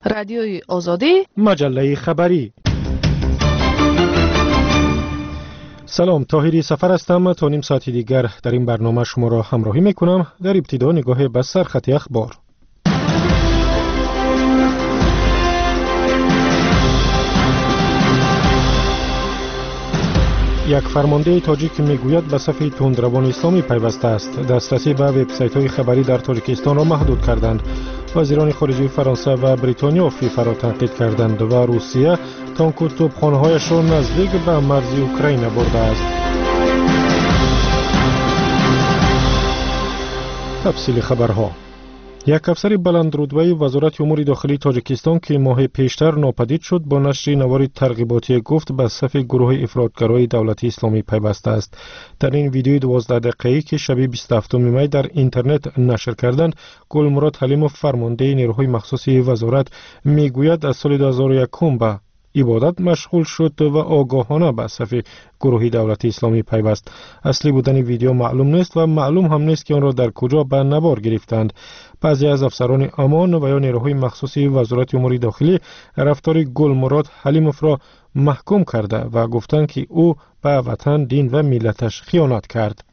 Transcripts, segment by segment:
رادیوی آزادی، مجله خبری. سلام، طاهری سفر هستم. تا نیم ساعتی دیگر در این برنامه شما را همراهی میکنم. در ابتدا نگاه به سرخط اخبار. یک فرمانده تاجیک میگوید به صف تندروان اسلامی پیوسته است. دسترسی به وبسایت‌های خبری در تاجیکستان را محدود کردند. وزیران خارجه فرانسه و بریتانیا فیفا را تنقید کردند و روسیه تانک و توپخانه‌هایش را نزدیک به مرز اوکراین برده است. تفصیل خبرها. یک افسر بلندرتبه وزارت امور داخلی تاجیکستان که ماه پیشتر ناپدید شد با نشر نوار ترغیباتی گفت به صف گروه افراطگرای دولت اسلامی پیوسته است. در این ویدیوی 12 دقیقه‌ای که شب 27 می در اینترنت نشر کردند، گلمراد حلیموف فرمانده نیروهای مخصوصی وزارت میگوید از سال 2001 به عبادت مشغول شد و آگاهانه به صف گروه دولت اسلامی پیوست. اصلی بودن ویدیو معلوم نیست و معلوم هم نیست که آن را در کجا به نوار گرفتند. بعضی از افسران امان و یا نیروهای مخصوصی وزارت امور داخلی رفتار گلمراد حلیموف را محکوم کرده و گفتند که او به وطن، دین و ملتش خیانت کرد.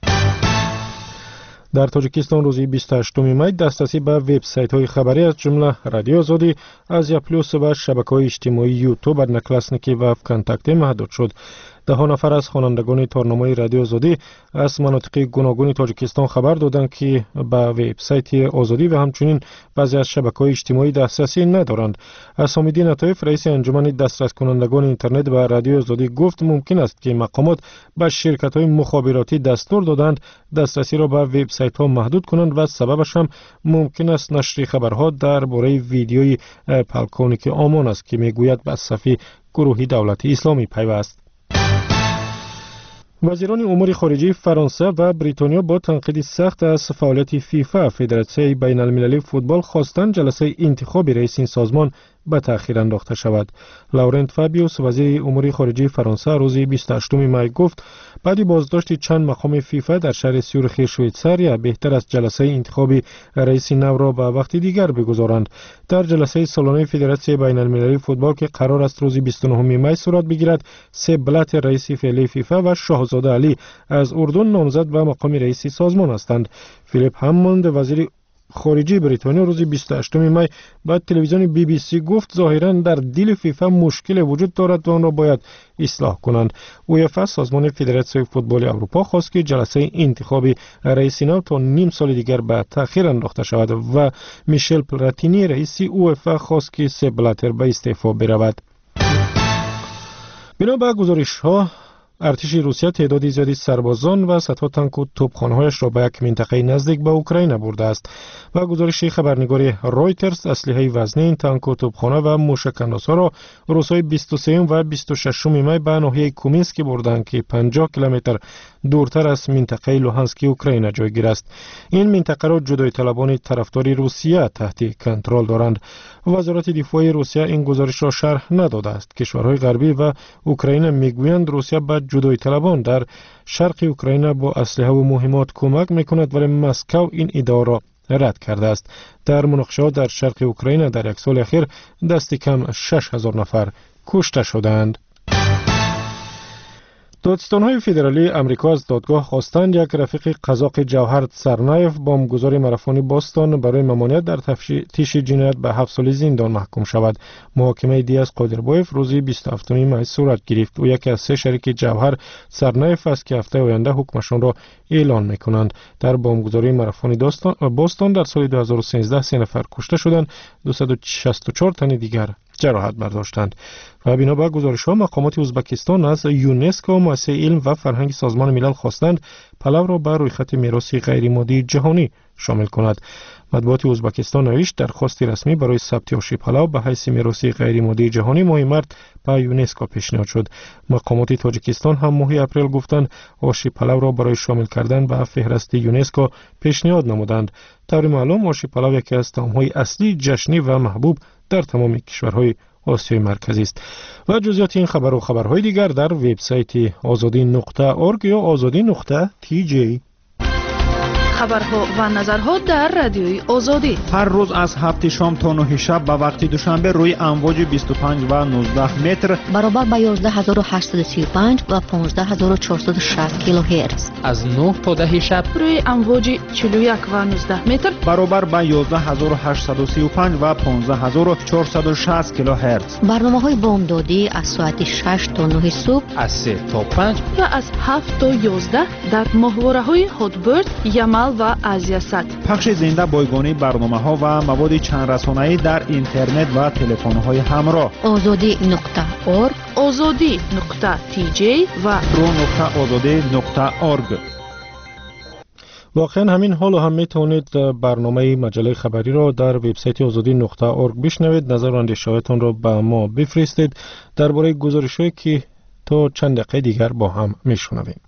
در تاجیکستان روز 28 می دسترسی به وبسایت‌های خبری از جمله رادیو آزادی، آزیا پلوس و شبکه‌های اجتماعی یوتیوب، نکلاسنیکی و کنتاکتی محدود شد. 10 نفر از خوانندگان تارنامه رادیو آزادی از مناطق گوناگون تاجیکستان خبر دادند که به وبسایت آزادی و همچنین بعضی از شبکه‌های اجتماعی دسترسی ندارند. حسام‌الدین عطایف رئیس انجمن دسترس کنندگان اینترنت به رادیو آزادی گفت ممکن است که مقامات به شرکت‌های مخابراتی دستور دادند دسترسی را به وبسایت‌ها محدود کنند و سببش هم ممکن است نشر خبرها درباره ویدیوی پلکونیک آمان است که میگوید به صف گروه دولت اسلامی پیوست. وزیران امور خارجه فرانسه و بریتانیا با تنقید سخت از فعالیت فیفا، فدراسیون بین المللی فوتبال، خواستند جلسه انتخاب رئیس این سازمان به تأخیر انداخته شود. لورنت فابیوس وزیر امور خارجه فرانسه روز 28 می گفت بعد بازداشت چند مقام فیفا در شهر سیورخ شویتزاریا بهتر است جلسه انتخاب رئیس نو را به وقت دیگر بگذارند. در جلسه سالانه فدراسیون بین المللی فوتبال که قرار است روز 29 می صورت بگیرد، سه بلات رئیس فعلی فیفا و شاهزاده علی از اردن نامزد به مقام رئیس سازمان هستند. فیلیپ هموند وزیر خارجه بریتانیا روز 28 می به تلویزیون بی بی سی گفت ظاهراً در دل فیفا مشکل وجود دارد و آن را باید اصلاح کنند. اویفا، سازمان فدراسیون فوتبال اروپا، خواست که جلسه انتخاب رئیس نو تا نیم سال دیگر به تأخیر انداخته شود و میشل پلاتینی رئیس اویفا خواست که سپ بلاتر به استعفا برود. بنا به گزارش‌ها ارتش روسیه تعدادی زیادی سربازان و صدها تانک و توپخانه‌هایش را به یک منطقه نزدیک به اوکراین برده است. و گزارش خبرنگار رویترز، اسلحه وزنی این تانک و توپخانه و موشک‌اندازها را روزهای 23 و 26 می به ناحیه کومینسک بردند که 50 کیلومتر دورتر از منطقه لوهانسک اوکراین جایگیر است. این منطقه را جدای طلبان طرفدار روسیه تحت کنترل دارند. وزارت دفاع روسیه این گزارش را شرح نداده است. کشورهای غربی و اوکراین میگویند روسیه به جدای طلبان در شرق اوکراین با اسلحه و مهمات کمک میکند، ولی مسکو این ادعا را رد کرده است. در مناقشات در شرق اوکراین در یک سال اخیر دست کم 6000 نفر کشته شدند. دادستان‌های فدرالی امریکا از دادگاه خواستند یک رفیق قزاق جوهر تسرنایف، بمبگذار ماراتون باستون، برای ممانعت در تفتیش جنایت به 7 سال زندان محکوم شود. محاکمه دیاز قادربایف روز 27 می صورت گرفت. او یکی از 3 شریک جوهر تسرنایف است که هفته آینده حکمشان را اعلان می‌کنند. در بمبگذاری ماراتون باستون در سال 2013 3 نفر کشته شدند، 264 تن دیگر جراحت برداشتند. و بنا به گزارش‌ها مقامات ازبکستان از یونسکو، مؤسسه علم و فرهنگ سازمان ملل خواستند پلو را به رویخط میراث غیرمادی جهانی شامل کند. مطبوعات ازبکستان نوشت درخواست رسمی برای ثبت آشی پلو به حیث میراث غیرمادی جهانی ماه مارس به یونسکو پیشنهاد شد. مقامات تاجیکستان هم ماه اپریل گفتند آشی پلو را برای شامل کردن به فهرست یونسکو پیشنهاد نمودند. طور معلوم آشی پلو یکی از طعام‌های اصلی جشنی و محبوب در تمام کشورهای آسیای مرکزی است. و جزئیات این خبر و خبرهای دیگر در وبسایت azadi.org یا azadi.tj. خبرها و نظرها در رادیوی آزادی. هر روز از 7 شام تا 9 شب به وقت دوشنبه روی امواج 25 و 19 متر برابر با 11835 و 15460 کیلوهرتز. از 9 تا 10 شب روی امواج 41 و 19 متر برابر با 11835 و 15460 کیلوهرتز. برنامه‌های بامدادی از ساعت 6 تا 9 صبح، از 3 تا 5 و از 7 تا 11 در ماهواره‌های هاتبرد، یمل و آسیا سات. پخش زنده بایگانی برنامه‌ها و مواد چند رسانه‌ای در اینترنت و تلفن‌های همراه. azadi.org، azadi.tj و pro.azadi.org. واقعا همین حال هم میتونید برنامه مجله خبری را در وبسایت azadi.org بشنوید. نظر و اندیشه‌هایتان را به ما بفرستید درباره گزارش‌هایی که تا چند دقیقه دیگر با هم میشنویم.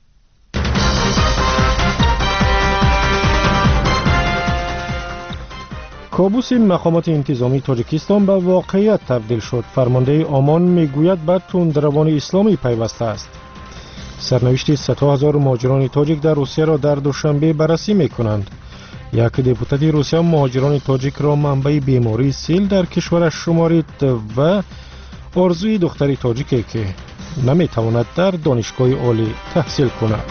کابوس مقامات انتظامی تاجیکستان به واقعیت تبدیل شد. فرمانده آمان میگوید به تندروان اسلامی پیوسته است. سرنوشت 100,000 مهاجران تاجیک در روسیه را در دوشنبه بررسی میکنند. یک دپوتات روسیه مهاجران تاجیک را منبع بیماری سیل در کشورش شمارید و آرزوی دختری تاجیکی که نمیتواند در دانشگاه عالی تحصیل کند.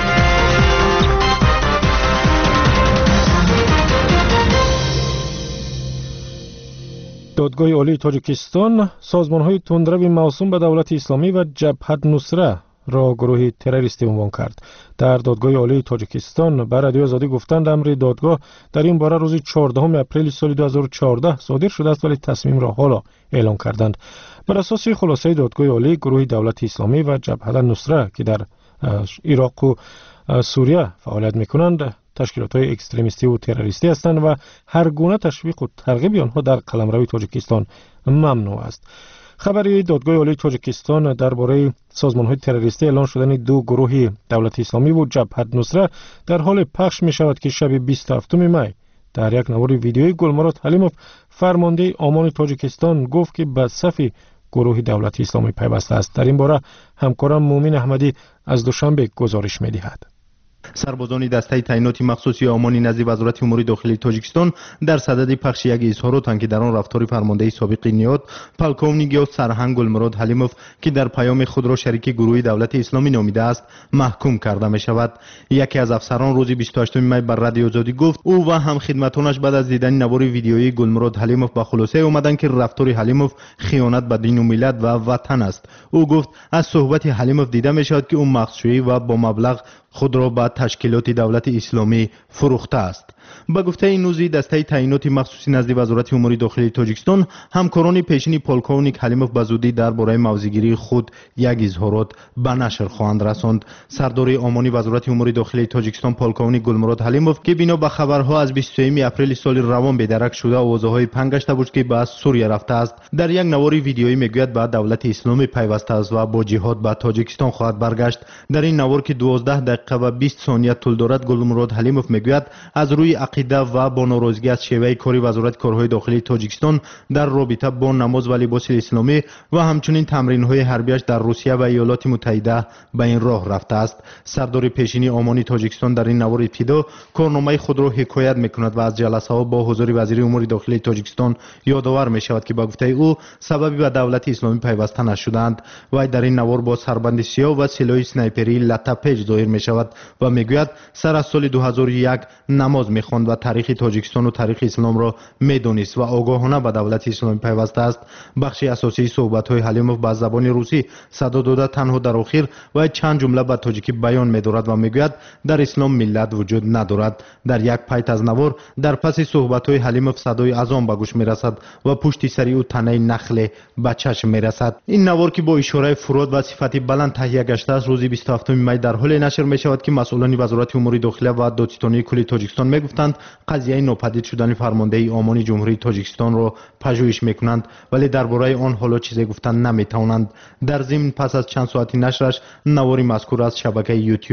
دادگاه عالی تاجیکستان سازمان‌های تندرو موسوم به دولت اسلامی و جبهت نصره را گروه تروریستی عنوان کرد. در دادگاه عالی تاجیکستان به رادیو آزادی گفتند امر دادگاه در این باره روز 14 اپریل سال 2014 صادر شده است، ولی تصمیم را حالا اعلام کردند. بر اساس خلاصه دادگاه عالی، گروه دولت اسلامی و جبهت نصره که در عراق و سوریه فعالیت می‌کنند تشکیلات‌های اکستریمیستی و تروریستی هستند و هر گونه تشویق و ترغیب آنها در قلمرو تاجیکستان ممنوع است. خبری دادگاه عالی تاجیکستان درباره سازمان‌های تروریستی اعلان شدن دو گروه دولت اسلامی و جبهت نصره در حال پخش می‌شود که شب 27 می در یک نوار ویدیویی گلمراد حلیموف فرمانده آمان تاجیکستان گفت که به صف گروه دولت اسلامی پیوسته است. در این باره همکارم مومن احمدی از دوشنبه گزارش می‌دهد. سربازان دسته تعینات مخصوصی آمانی نزد وزارت امور داخلی تاجیکستان در صدد پخش یک اظهاراتند که در آن رفتار فرمانده سابق نیاد پالکونیک یا سرهنگ گلمراد حلیموف که در پیام خود را شریک گروه دولت اسلامی نامیده است محکوم کرده می شود. یکی از افسران روز 28 می بر رادیو آزادی گفت او و هم خدمتانش بعد از دیدن نوار ویدیویی گلمراد حلیموف به خلاصه آمدند که رفتار حلیموف خیانت به دین و ملت و وطن است. او گفت از صحبت حلیموف دیده می شود که او مغزشویی و با مبلغ خود را به تشکیلات دولت اسلامی فروخته است. با گفته نوزی دسته تعیینات مخصوصی نزد وزارت امور داخلی تاجیکستان همکاران پیشین پالکونیک حلیموف به زودی درباره موضع‌گیری خود یک اظهارات به نشر خواهند رساند. سردار آمانی وزارت امور داخلی تاجیکستان پالکونیک گلمراد حلیموف که بنا به خبرها از 23 اپریل سال روان بدرک شده آوازهای پنگ گشته بود که به سوریه رفته است، در یک نوار ویدیویی میگوید به دولت اسلامی پیوسته است و با جهاد به تاجیکستان خواهد برگشت. در این نوار که 12 دقیقه و 20 ثانیه طول دارد گلمراد حلیموف میگوید از روی عقیده و با ناراضگی از شیوه کاری وزارت کارهای داخلی تاجیکستان در رابطه با نماز و لباس اسلامی و همچنین تمرین‌های حربیش در روسیه و ایالات متحده به این راه رفته است. سردار پیشینی آمانی تاجیکستان در این نوار ابتدا کارنامه خود را حکایت میکند و از جلسه‌ها با حضور وزیر امور داخلی تاجیکستان یادآور میشود که با گفته او سببی به دولت اسلامی پیوسته نشدند. و در این نوار با سربند سیاه و سلاح اسنایپری لطپیج ظاهر میشود و میگوید سر از سال 2001 نماز میخواند و تاریخ تاجیکستان و تاریخ اسلام را میدونست و آگاهانه به دولت اسلامی پیوسته است. بخش اساسی صحبت‌های حلیموف به زبان روسی صدا داده تنها در آخر و چند جمله به تاجیکی بیان می‌دارد و میگوید در اسلام ملت وجود ندارد. در یک پایت از نوار در پس صحبت‌های حلیموف صدای اذان به گوش میرسد و پشت سری او تنه نخل به چشم میرسد. این نوار که با اشاره فرود و صفت بلند تهیه گشته است روز 27 می در حال نشر می‌شود که مسئولان وزارت امور داخلی و دادستانی کلی تاجیکستان میگفتند قضیه ناپدید شدن فرمانده آمانی جمهوری تاجیکستان را پژوهش میکنند، ولی درباره آن حالا چیزی گفتن نمیتوانند. در ضمن پس از چند ساعتی نشرش نواری مذکور از شبکه یوتیوب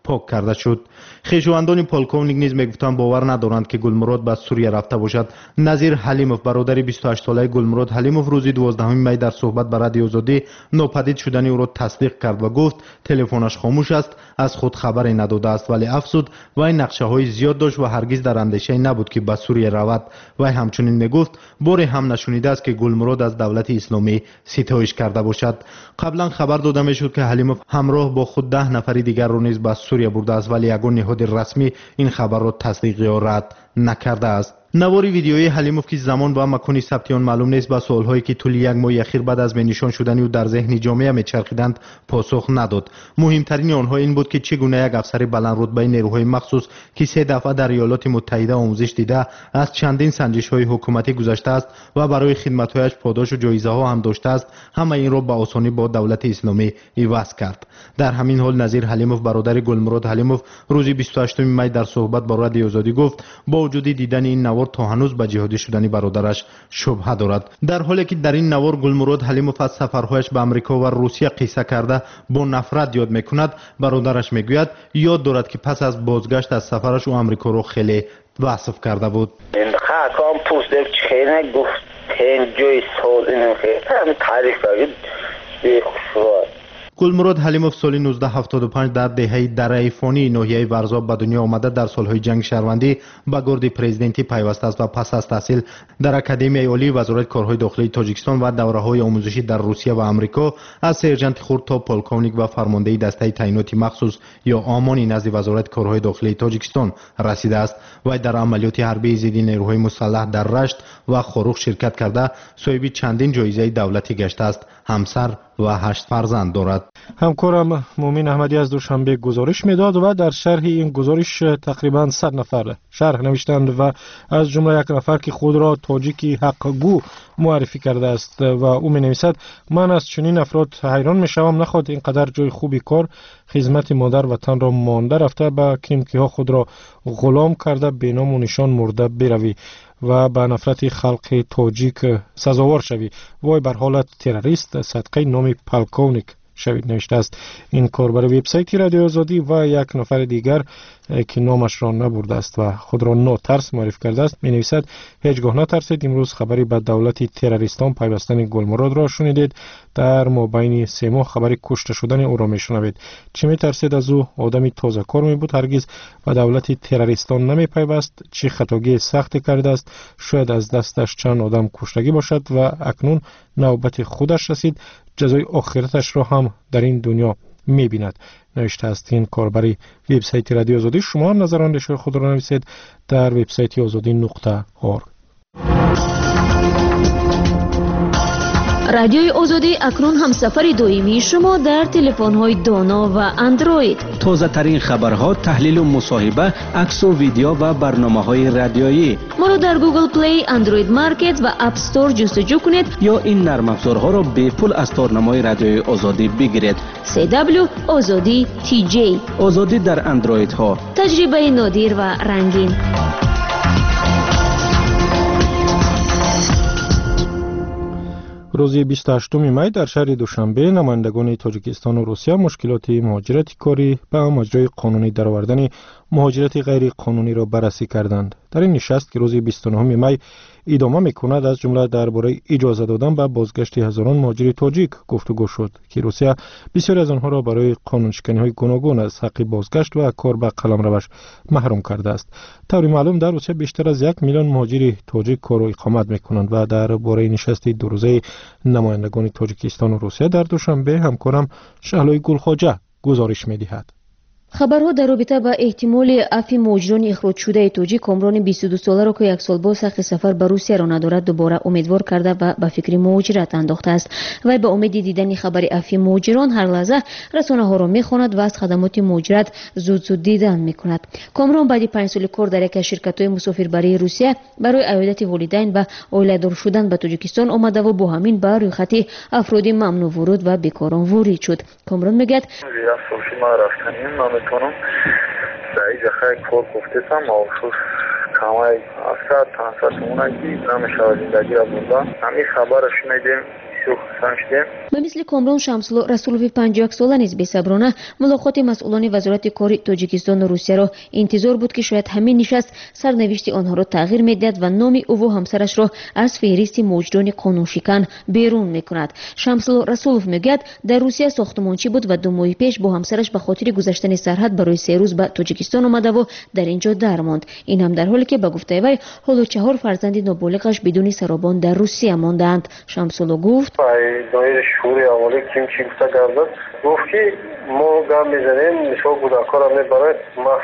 پاک کرده شد. خویشاوندان پولکوونیک نیز میگفتند باور ندارند که گلمراد به سوریه رفته باشد. نظیر حلیموف برادر 28 ساله گلمراد حلیموف روز 12 می در صحبت با رادیو آزادی ناپدید شدن او را تصدیق کرد و گفت تلفنش خاموش است، از خود خبری نداده است، ولی افزود وی نقشه های زیاد داشت و هرگز در اندیشه نبود که به سوریه رود. وی همچنین میگفت باری هم نشنیده است که گلمراد از دولت اسلامی ستایش کرده باشد. قبلا خبر داده میشد که حلیموف همراه با خود 10 نفر دیگر را نیز به سوریه برده است، ولی یگان نهاد رسمی این خبر را تصدیق یا رد نکرده است. نواری ویدیویی حلیموف که زمان و مکانی ثبت آن معلوم نیست به سوالهایی که طول یک ماه اخیر بعد از نشان شدن او در ذهن جامعه میچرخیدند پاسخ نداد. مهمترین آنها این بود که چگونه یک افسر بلند رتبه نیروهای مخصوص که 3 دفعه در ایالات متحده آموزش دیده از چندین سنجش‌های حکومتی گذشته است و برای خدمت‌هایش پاداش و جایزه‌ها هم داشته است، همه این را به آسانی با دولت اسلامی عوض کرد. در همین حال نظیر حلیموف برادر گلمراد حلیموف روز 28 می در صحبت با رادیو آزادی گفت با وجود دیدن این نوار تا هنوز به جهادی شدن برادرش شبهه دارد. در حالی که در این نوار گلمراد حلیموف از سفرهایش به آمریکا و روسیه قصه کرده با نفرت یاد میکند، برادرش میگوید یاد دارد که پس از بازگشت از سفرش او آمریکا را خیلی وصف کرده بود. خاکام پوست چینه گفت جوی سال اینو خیلی تعریف کرد بخشوار. گلمراد حلیموف سال 1975 در دهه دره فانی ناحیه ورزاب به دنیا آمده. در سالهای جنگ شهروندی به گارد پرزیدنتی پیوسته است و پس از تحصیل در اکادمی عالی وزارت کارهای داخلی تاجیکستان و دوره‌های آموزشی در روسیه و آمریکا از سرجنت خرد تا پولکوونیک و فرمانده دسته تعینات مخصوص یا آمانی نزد وزارت کارهای داخلی تاجیکستان رسیده است و در عملیات حربی ضد نیروهای مسلح در رشت و خروخ شرکت کرده صاحب چندین جایزه دولتی گشته است. همسر و 8 فرزند دارد. همکارم مومن احمدی از دوشنبه گزارش میداد و در شرح این گزارش تقریبا 100 نفر شرح نوشتند و از جمله یک نفر که خود را تاجیکی حقگو معرفی کرده است و او می نویسد من از چنین افراد حیران می شوم، نخواد اینقدر جای خوبی کار خدمت مادر وطن را مانده رفته به کیمکی ها خود را غلام کرده به نام و نشان مرده بروی و به نفرت خلق تاجیک سزاوار شوی، وای بر حالت تروریست صدقه نام پولکوونیک شوید نوشته است. این کار بر وبسایت رادیو آزادی و یک نفر دیگر که نامش را نبرده است و خود را ناترس معرفی کرده است می نویسد هیچگاه نترسید، امروز خبری به دولت تروریستان پیوستن گلمراد را شنیدید، در مابین 3 ماه خبری کشته شدن او را می شنوید. چه می ترسید از او؟ آدمی تازه کار می بود، هرگز به دولت تروریستان نمی پیوست. چه خطاگی سختی کرده است، شاید از دستش چند آدم کشتگی باشد و اکنون نوبت خودش رسید، جزای آخرتش را هم در این دنیا می بیند نوشته است. این کاربری وبسایت رادیو آزادی. شما هم نظر خود را نویسید در وبسایت azadi.org. رادیوی آزادی اکنون هم سفر دویمی شما در تلفن‌های دانا و اندروید. تازه ترین خبرها، تحلیل و مصاحبه، عکس و ویدیو و برنامه‌های رادیویی. ما را در گوگل پلی، اندروید مارکت و اپ استور جستجو کنید یا این نرم افزارها را به پول از تارنمای رادیوی آزادی بگیرید. CW آزادی TJ. آزادی در اندروید ها. تجربه نادر و رنگین. روز 28 می در شهر دوشنبه نمایندگان تاجیکستان و روسیه مشکلات مهاجرت کاری به مجرای قانونی درآوردن مهاجرت غیر قانونی را بررسی کردند. در این نشست که روز 29 می ادامه می‌کند از جمله درباره اجازه دادن به بازگشت هزاران مهاجر تاجیک گفتگو شد که روسیه بسیاری از آنها را برای قانونشکنی‌های گوناگون از حق بازگشت و کار به قلمروش محروم کرده است. طوری معلوم در روسیه بیشتر از 1 میلیون مهاجر تاجیک کار و اقامت می‌کنند و درباره نشست دو روزه نمایندگان تاجیکستان و روسیه در دوشنبه همکارم شهلای گلخواجه گزارش می‌دهد. خبرها در رابطه با احتمال عفو مهاجران اخراج شده تاجیک کامران 22 ساله را که 1 سال باز حق سفر به روسیه را ندارد دوباره امیدوار کرده و به فکر مهاجرت انداخته است. و به امید دیدن خبر عفو مهاجران هر لحظه رسانه‌ها را می‌خواند و از خدمات مهاجرت زود دیدن می‌کند. کامران بعد 5 سال کار در یک از شرکت‌های مسافربری روسیه برای عیادت والدین و عائله‌دار شدن به تاجیکستان آمده و با همین بر روی خط افراد ممنوع ورود و بیکاران وارد شد. کامران میگه میتونم در این جخه کار گفتم مخصوص کمای 700 تا 700 اونایی نمیشه زندگی را بردن. همین خبرش میدیم санкция. ба мисли комрон шамсулло расулови 51 сола низ бесаброна мулоқоти масъулони вазорати кори тоҷикистону русияро интизор буд ки шояд ҳамин нишаст сарнавишти онҳоро тағйир медиҳад ва номи ӯву ҳамсарашро аз феҳристи муҷрони қонуншикан берун мекунад. шамсулло расулов мегӯяд дар русия сохтумончӣ буд ва 2 моҳи пеш бо ҳамсараш ба хотири гузаштани сарҳад барои 3 рӯз ба тоҷикистон омадаву дар ин ҷо дармонд. ин ҳам дар ҳоле ки ба гуфтаи вай ҳоло 4 фарзанди ноболиғаш бидуни саробон дар русия мондаанд. шамсулло гуфт шури аввали ким чӣ гуфта гардад гуфт ки мо гап мезанем мисол кӯдакҳоро мебарад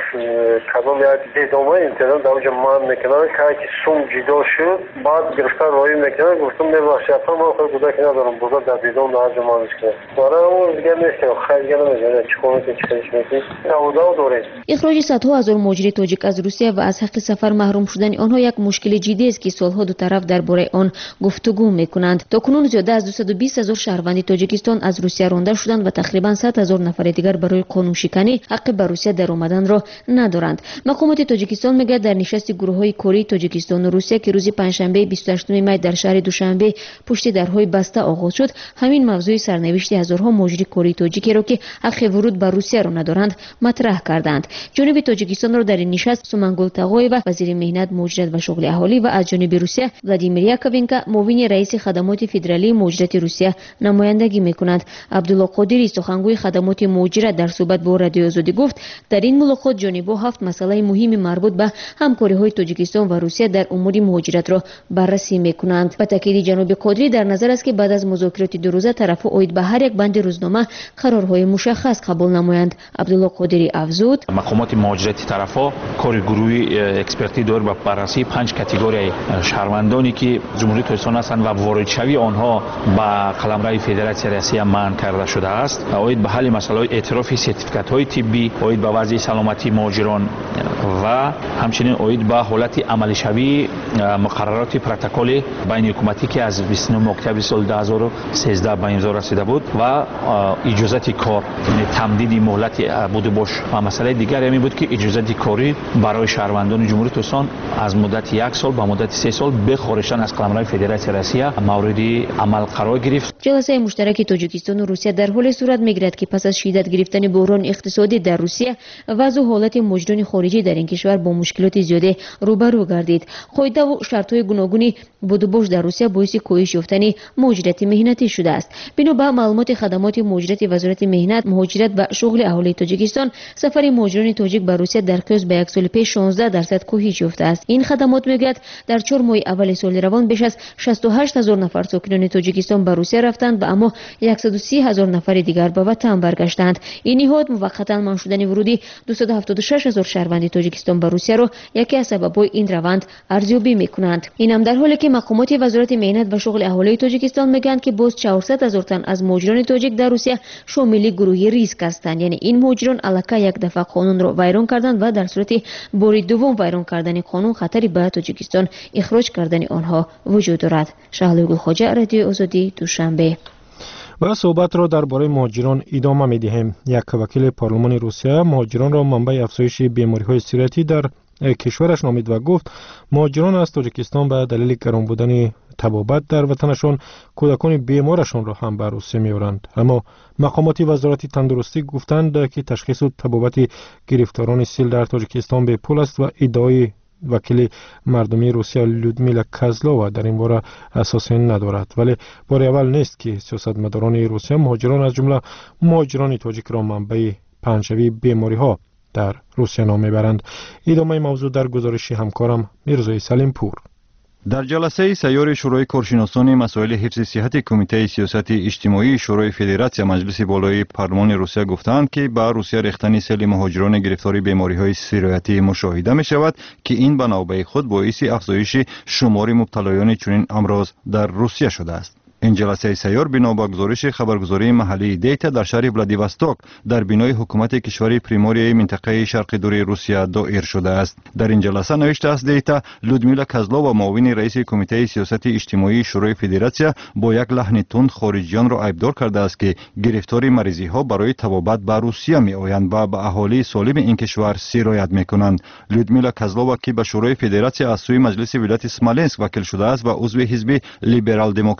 кадом як бедомаи интернет дар оҷа манъ мекунад ки сум ҷидо шуд баъд гирифта роӣ мекунад гуфтам мебахшед ман хӯ кӯдаки надорам бурда дар бедом дар ҳар ҷо манъ мекунад барои ҳамон дигар нест хайр дига намезанем чӣ кор мекунед чӣ кариш мекунед даводав дорем. ихроҷи садҳо ҳазор муҳоҷири тоҷик аз русия ва аз ҳаққи сафар маҳрум шудани онҳо як мушкили ҷиддиест ки солҳо ду тараф дар бораи он гуфтугӯ мекунанд. то кунун зиёда аз 220 000 шаҳрванди тоҷикистон аз русия ронда шуданд ва тақрибан 100 000 нафари дигар барои қонуншиканӣ ҳаққи ба русия даромаданро надоранд. мақомоти тоҷикистон мегӯяд дар нишасти гурӯҳҳои кории тоҷикистону русия ки рӯзи панҷшанбеи 28 май дар шаҳри душанбе пушти дарҳои баста оғоз шуд ҳамин мавзӯи сарнавишти ҳазорҳо муҳоҷири кории тоҷикеро ки ҳаққи вуруд ба русияро надоранд матраҳ карданд. ҷониби тоҷикистонро дар ин нишаст сумангул тағоева вазири меҳнат муҳоҷират ва шуғли аҳолӣ ва аз ҷониби русия владимир яковенко муовини раиси хадамоти федералии муҳоҷирати русия намояндагӣ мекунанд. абдулло қодирӣ сухангӯи хадамоти муҳоҷират дар суҳбат бо радиои озодӣ гуфт дар ин мулоқот ҷонибҳо 7 масъалаи муҳими марбут ба ҳамкориҳои тоҷикистон ва русия дар умури муҳоҷиратро баррасӣ мекунанд. ба таъкиди ҷаноби қодирӣ дар назар аст ки баъд аз музокироти дурӯза тарафҳо оид ба ҳар як банди рӯзнома қарорҳои мушаххас қабул намоянд. абдулло қодирӣ афзуд мақомоти муҳоҷирати тарафҳо кори гурӯҳи экспертӣ дорад ба баррасии 5 категорияи шаҳрвандоне ки ҷумҳурии тоҷикистон ҳастанд ва воридшавии онҳо ба қаламраи федератсияи россия манъ карда шудааст. оид ба ҳалли масъалаҳои эътирофи сертификатҳои тиббӣ, оид ба вазъи саломатии муҳоҷирон ва ҳамчунин оид ба ҳолати амалишавии муқаррароти протоколи байни ҳукуматӣ ки аз 29 октябри соли 2013 ба имзо расида буд ва иҷозати кор, яъне тамдиди муҳлати будубош. ва масъалаи дигаре ин буд ки иҷозати корӣ барои шаҳрвандони ҷумҳурии тоҷикистон аз муддати 1 сол ба муддати 3 сол бе хориҷтан аз қаламраи федератсияи россия мавриди амал қарор гирифт. ҷаласаи муштараки тоҷикистону русия дар ҳоле сурат мегирад ки пас аз шиддат гирифтани буҳрони иқтисодӣ дар русия вазъу ҳолати муҳоҷирони хориҷӣ дар ин кишвар бо мушкилоти зиёде рӯбарӯ гардид. қоидаву шартҳои гуногуни будубош дар русия боиси коҳиш ёфтани муҳоҷирати меҳнатӣ шудааст. бино ба маълумоти хадамоти муҳоҷирати вазорати меҳнат муҳоҷират ва шуғли аҳолии тоҷикистон сафари муҳоҷирони тоҷик ба русия дар қиёс ба 1 соли пеш 16% коҳиш ёфтааст. ин хадамот мегӯяд дар 4 моҳи аввали соли равон беш аз 68 000 нафар сокинони тоҷикистон ба русия рафтанд ва аммо 130 000 нафари дигар ба ватан баргаштанд. ин ниҳоят муваққатан манъ шудани вуруди 276 000 шаҳрванди тоҷикистон ба русияро яке аз сабабҳои ин раванд арзёбӣ мекунанд. инам дар ҳоле ки мақомоти вазорати меҳнат ва шуғли аҳолии тоҷикистон мегӯянд ки боз 400 000 тан аз муҳоҷирони тоҷик дар русия шомили гурӯҳи риск ҳастанд, яъне ин муҳоҷирон аллакай як дафъа қонунро вайрон карданд ва дар сурати бори дуввум вайрон кардани қонун хатари ба тоҷикистон ихроҷ кардани онҳо вуҷуд дорад. шаҳлои гулхоҷа, радиои озодӣ, душанбе. و صحبت‌را درباره مهاجران ادامه می‌دهیم. یک وکیل پارلمان روسیه مهاجران را منبع افزایش بیماری‌های سیرتی در کشورش نامید و گفت مهاجران از تاجیکستان به دلیل گران بودن طبابت در وطنشان کودکان بیمارشان را هم به روسیه می‌آورند. اما مقامات وزارت تندرستی گفتند که تشخیص طبابت گرفتاران سیل در تاجیکستان به پول است و ادعای وکیل مردمی روسیه لودمیلا کازلووا در این باره اساسی ندارد. ولی بار اول نیست که سیاستمداران روسیه مهاجران از جمله مهاجران تاجیک را منبع پنجشوی بیماری ها در روسیه نام میبرند. ادامه موضوع در گزارش همکارم میرزای سلیم پور. در جلسه سیار شورای کارشناسان مسائل حفظ صحت کمیته سیاست اجتماعی شورای فدراسیون مجلس بالای پارلمان روسیه گفتند که با روسیه ریختن سیل مهاجران گرفتار بیماری‌های سیرایتی مشاهده می‌شود که این به نوبه خود باعث افزایش شمار مبتلایان چنین امراض در روسیه شده است. این جلسه سیار بنا به گزارش خبرگزاری محلی دیتا در شهر ولادیواستوک در بینای حکومت کشور پریموری منطقه شرق دور روسیه دایر شده است. در این جلسه نوشته است دیتا لودمیلا کازلووا معاون رئیس کمیته سیاست اجتماعی شورای فدراسیون با یک لحن تند خارجیان را ایبدار کرده است که گرفتاری مریضی ها برای طبابت به روسیه می آیند و به اهالی سالم این کشور سرایت میکنند. لودمیلا کازلووا که به شورای فدراسیون از سوی مجلس ولایت اسمالینسک وکیل شده است و عضو حزب لیبرال دموکراتی ولادیمیر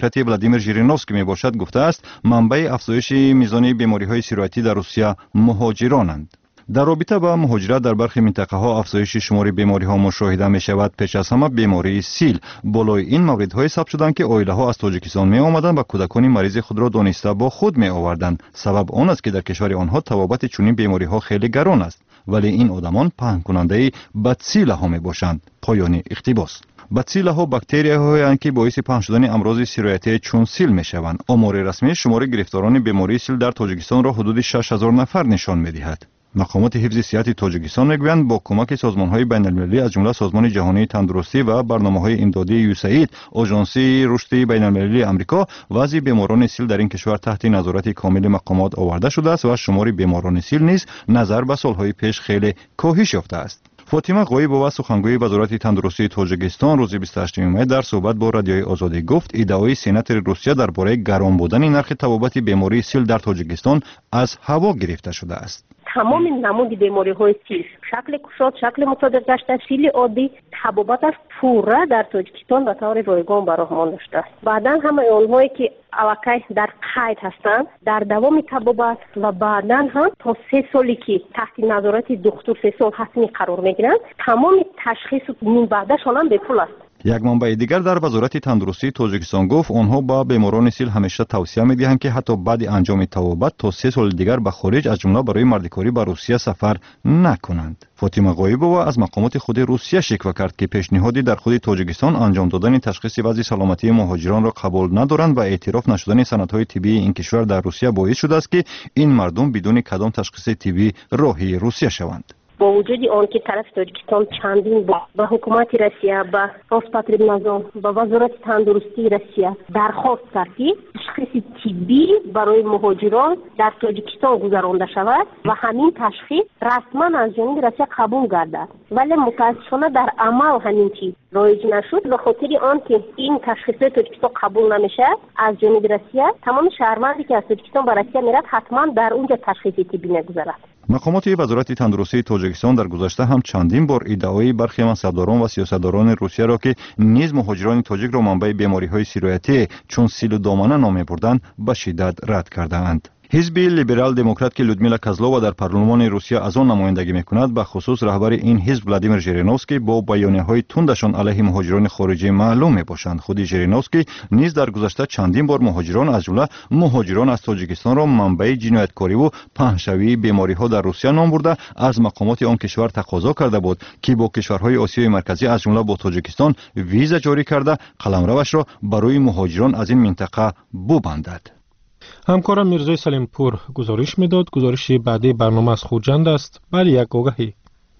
ولادیمیر ژیرینوفسکی میباشد گفته است منبع افزایش میزان بیماری‌های سیرویتی در روسیه مهاجرانند. در رابطه با مهاجرت در برخی منطقه‌ها افزایش شمار بیماری‌ها مشاهده می‌شود. پیش از همه بیماری سیل. بالای این موردهای ثبت شدند که عائله‌ها از تاجیکستان می‌آمدند و کودکان مریض خود را دانسته با خود می‌آوردند. سبب آن است که در کشور آنها تبابت چنین بیماری‌ها خیلی گران است، ولی این آدمان پهن کننده بدسیله‌ها میباشند. پایان اقتباس. بدسیله‌ها باکتریاهایی که باعث پهن شدن امراض سیرویتی چون سیل می‌شوند. آمار رسمی شمار گرفتاران بیماری سیل در تاجیکستان را حدود 6000 نفر نشان می‌دهد. مقامات حفظ صحت تاجیکستان میگویند با کمک سازمان‌های بین‌المللی از جمله سازمان جهانی تندرستی و برنامه‌های امدادی یوساید، آژانسی رشد بین‌المللی آمریکا، وضع بیماران سیل در این کشور تحت نظارت کامل مقامات آورده شده است و شمار بیماران سیل نیز نظر به سال‌های پیش خیلی کاهش یافته است. فاطمه غایبова سخنگوی وزارت تندرستی تاجیکستان روز 28 می در صحبت با رادیوی آزادی گفت ادعای سناتور روسیه درباره گران بودن نرخ تبابت بیماری سیل در تاجیکستان از هوا گرفته شده است. تمام نمود بیماری‌های سیل، شکل کشاد، شکل مصادف گشته، سیل عادی، تبابتش پورا در تاجیکستان به طور رایگان برآمده است. بعداً همه اونهایی که الکی در قید هستند در دوام تبابت و بعداً هم تا 3 سالی که تحت نظارت دکتر 3 سال حتمی قرار میگیرند، تمام تشخیص این بعدشان هم بپول است. یک منبع دیگر در وزارت تندرستی تاجیکستان گفت آنها با بیماران سیل همیشه توصیه می‌دهند که حتی بعد انجام تبابت تا 3 سال دیگر به خارج از جمله برای مردکاری به روسیه سفر نکنند. فاطمه غایبова از مقامات خود روسیه شکوه کرد که پیشنهادی در خود تاجیکستان انجام دادن تشخیص وضع سلامتی مهاجران را قبول ندارند و اعتراف نشدن سندهای طبی این کشور در روسیه باعث شده است که این مردم بدون کدام تشخیص طبی راهی روسیه شوند. با وجود آن که طرف تاجیکستان چندین با حکومت روسیه، با روسپاتریبنادزور، با وزارت تندرستی روسیه درخواست کرد که تشخیص طبی برای مهاجران در تاجیکستان گذرانده شود و همین تشخیص رسما از جانب روسیه قبول گردد، ولی متاسفانه در عمل همین چیز رایج نشد. به خاطر آن که این تشخیص تاجیکستان قبول نمیشه از جانب روسیه، تمام شهروندی که از تاجیکستان به روسیه میرد حتما در اونجا تشخیص طبی نگذارد. مقامات وزارت تندرستی تاجیکستان در گذشته هم چندین بار ادعای برخی منصبداران و سیاستداران روسیه را که نیز مهاجران تاجیک را منبع بیماری‌های سیرویتی چون سیل و دامنه نام می‌بردند به شدت رد کرده‌اند. حزب لیبرال دموکرات که لودمیلا کازلووا در پارلمان روسیه از آن نمایندگی می‌کند، به خصوص رهبر این حزب ولادیمیر ژیرینوفسکی با بیانیه‌های تندشان علیه مهاجران خارجی معلوم می‌باشند. خود ژیرینوفسکی نیز در گذشته چندین بار مهاجران از جمله مهاجران از تاجیکستان را منبع جنایتکاری و پهنشوی بیماری‌ها در روسیه نام برده از مقامات آن کشور تقاضا کرده بود که با کشورهای آسیای مرکزی از جمله با تاجیکستان ویزا جاری کرده قلمروش را برای مهاجران از این منطقه ببندد. همکارم میرزای سلیمپور گزارش میداد. گزارش بعدی برنامه از خوجند است. بله یک آگهی.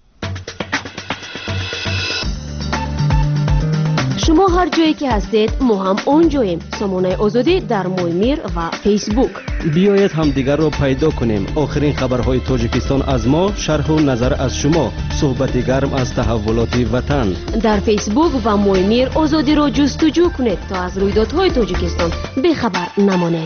شما هر جایی که هستید ما هم اونجاییم. سامانه آزادی در مویمیر و فیسبوک. بیایید همدیگر را پیدا کنیم. آخرین خبرهای تاجیکستان از ما، شرح و نظر از شما، صحبت گرم از تحولات وطن. در فیسبوک و مویمیر آزادی را جستجو کنید تا از رویدادهای تاجیکستان بخبر نمانید.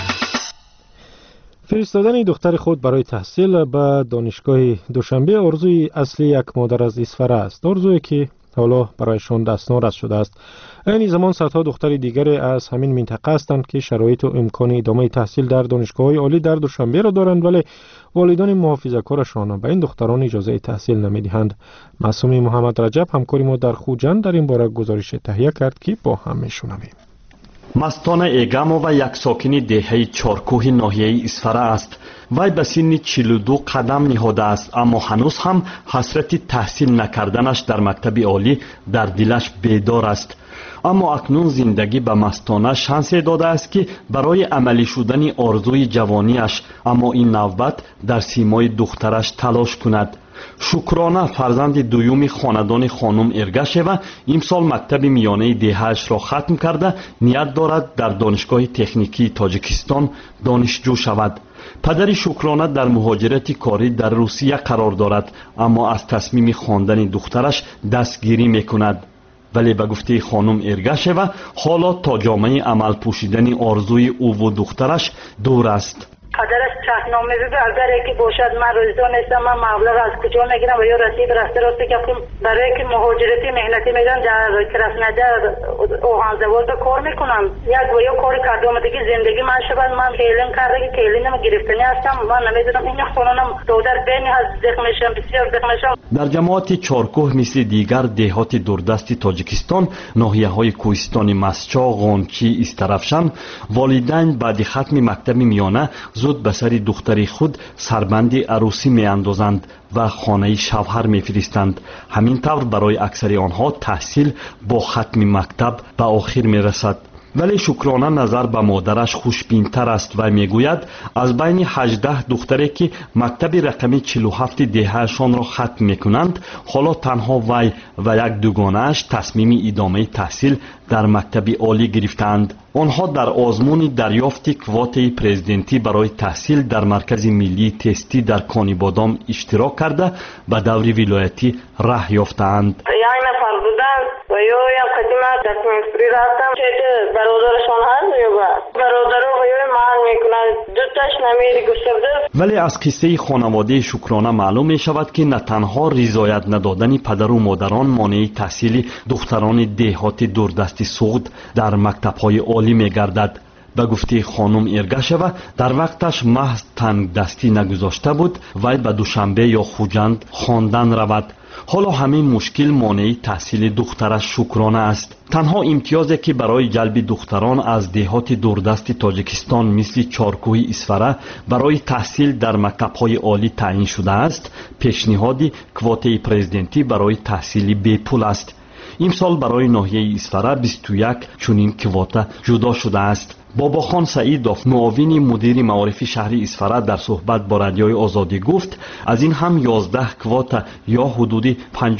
فرستادن دختر خود برای تحصیل به دانشگاه دوشنبه آرزوی اصلی یک مادر از اسفره است. آرزویی که حالا برایشان دستنارس شده است. این زمان صدها دختر دیگری از همین منطقه هستند که شرایط و امکان ادامه تحصیل در دانشگاه‌های عالی در دوشنبه را دارند، ولی والدان محافظه‌کارشان به این دختران اجازه تحصیل نمی‌دهند. معصومی محمد رجب همکاری ما در خوجند در این باره گزارش تهیه کرد که با هم میشنویم. مستانه ایگامووا یک ساکنی دهه چارکوه ناحیه اسفره است. وی به سن 42 قدم نهاده است، اما هنوز هم حسرت تحصیل نکردنش در مکتب عالی در دلش بیدار است. اما اکنون زندگی به مستانه شانس داده است که برای عملی شدن آرزوی جوانیش، اما این نوبت در سیمای دخترش تلاش کند. شکرانه فرزند دوم خاندان خانم ارگشیوا امسال مکتب میانه دهه‌اش را ختم کرده نیت دارد در دانشگاه تکنیکی تاجیکستان دانشجو شود. پدر شکرانه در مهاجرت کاری در روسیه قرار دارد، اما از تصمیم خواندن دخترش دستگیری میکند. ولی به گفته خانم ارگشیوا حالا تا جامعه عمل پوشیدن آرزوی او و دخترش دور است. پدرش شهرنامه بده اگر یکی باشد من روزدار نیستم من مبلغ از کجا میگیرم و یا رسید راسته که برای که مهاجرتی مهنتی میدن در کرسنده اوهانزوال کار میکنم یک و یا کار کردم دیگه زندگی من شد من کیلین کرده که کیلینم گرفتنی هستم من نمیدونم این خونم دودر بین از زخمشم بسیار زخمشم. در جماعت چارکوه مثل دیگر دهات دوردست تاجیکستان ناحیه‌های کوهستان مسچا، غونچی، استرافشان والدین بعد ختم مکتب میانه زود به سر دختر خود سربند عروسی میاندازند و خانه شوهر میفرستند. همین طور برای اکثر آنها تحصیل با ختم مکتب به آخر میرسد. ولی شکرانه نظر به مادرش خوشبین‌تر است و میگوید از بین 18 دختری که مکتب رقمی 47 دههشان را ختم میکنند حالا تنها وی و یک دوگانه‌اش تصمیم ادامه تحصیل در مکتب عالی گرفتند. آنها در آزمون دریافت کواته پرزیدنتی برای تحصیل در مرکز ملی تستی در کانی بادام اشتراک کرده به دور ولایتی راه یافتند. و یا قدیمه دکمنتری رفتم که برادرشان هست یا برادر و یا من میکنن دوتاش نمیری گفته. ولی از قصه خانواده شکرانه معلوم می شود که نه تنها رضایت ندادن پدر و مادران مانع تحصیل دختران دهات دوردست سوخت در مکتب‌های عالی می گردد. به گفته خانم ارگشوا در وقتش محض تنگ دستی نگذاشته بود وی به دوشنبه یا خوجند خواندن رود. حالا همین مشکل مانع تحصیل دخترش شکرانه است. تنها امتیازی که برای جلب دختران از دهات دوردست تاجیکستان مثل چارکوه اسفره برای تحصیل در مکتب‌های عالی تعیین شده است پیشنهاد کواته پرزیدنتی برای تحصیل بی پول است. امسال برای ناحیه اسفره 21 چنین کواته جدا شده است. باباخان سعیدوف معاون مدیر معارف شهر اسفره در صحبت با رادیوی آزادی گفت از این هم 11 کواته یا حدود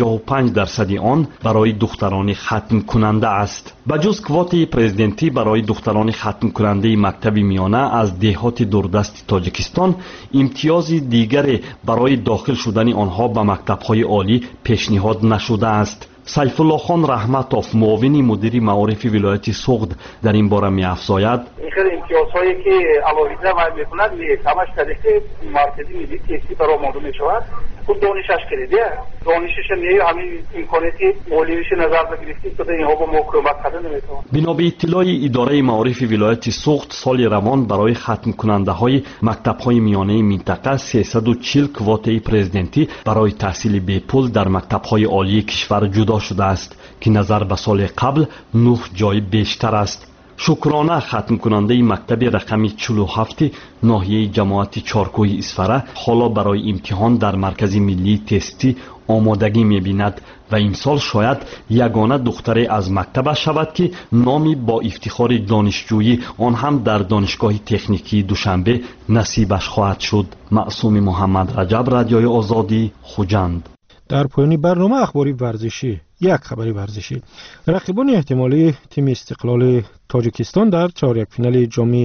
55% آن برای دختران ختم کننده است. بجز کوات پرزیدنتی برای دختران ختم کننده مکتب میانه از دهات دوردست تاجیکستان امتیاز دیگر برای داخل شدن آنها به مکتب‌های عالی پیشنهاد نشده است. سیف الله خان رحمتوف معاون مدیر معارف ولایت سوخت در این باره می‌افزاید این امتیازهایی که علاوه بر می‌کند همش طریق مرکزی ملی تستی برای معلوم می‌شود. خود دانشش کردی دانشش نیه همین امکاناتی مولیش نظر بگیرید که اینها با مقاومت کردن نمی‌تونه. بنا به اطلاع اداره معارف ولایت سوخت سال روان برای ختم کننده های مکتب‌های میانه منطقه 340 کواته پرزیدنتی برای تحصیل بی پول در مکتب‌های عالی کشور جدا شده است که نظر به سال قبل 9 جای بیشتر است. شکرانه ختم کننده مکتب رقمی 47 ناحیه جماعت چارکوه اسفره حالا برای امتحان در مرکز ملی تستی آمادگی می‌بیند و امسال شاید یگانه دختری از مکتب شود که نامی با افتخار دانشجویی آن هم در دانشگاه تکنیکی دوشنبه نصیبش خواهد شد. معصوم محمد رجب، رادیوی آزادی، خوجند. در پایان برنامه اخباری ورزشی یک خبری ورزشی. رقیبان احتمالی تیم استقلال تاجیکستان در چهارک‌فینال جام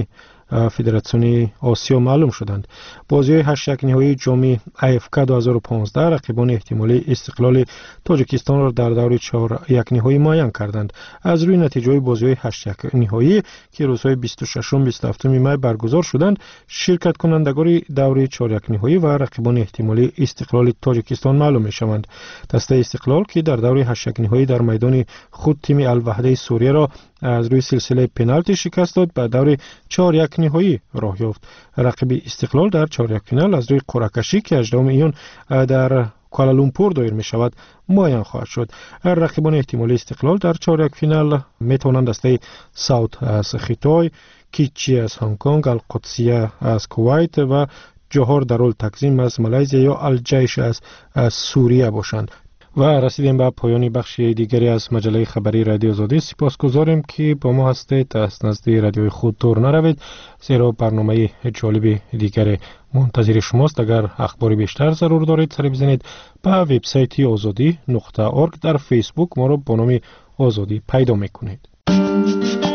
فدراسیون آسیا معلوم شدند. بازی 8 نهایی جام AFK 2015 رقیبان احتمالی استقلال تاجیکستان را در دور 4 نهایی معین کردند. از روی نتیجه بازی 8 نهایی که روزهای 26 و 27 می برگزار شدند، شرکت کنندگان دور 4 نهایی و رقیبان احتمالی استقلال تاجیکستان معلوم می شوند. دسته استقلال که در دور 8 نهایی در میدان خود تیم الوحده سوریه را از روی سلسله پنالتی شکست داد، به دور 4 نهایی راه یافت. رقیب استقلال در 4 فینال از روی قرعه‌کشی که 18 ایون در کوالالومپور دایر می شود معین خواهد شد. رقیبان احتمالی استقلال در 4 فینال می توانند دسته ساوت از خیتای، کیچی از هنگ کنگ، القدسیه از کویت و جوهر دارال تکزیم از مالایزیا یا الجیش از سوریه باشند. و رسیدیم به پایان بخش دیگری از مجله خبری رادیو آزادی. سپاسگزاریم که با ما هستید. از نزد رادیوی خود دور نروید، زیرا برنامه جالب دیگر منتظر شماست. اگر اخباری بیشتر ضرور دارید سر بزنید به وبسایت azadi.org. در فیسبوک ما را با نام آزادی پیدا میکنید.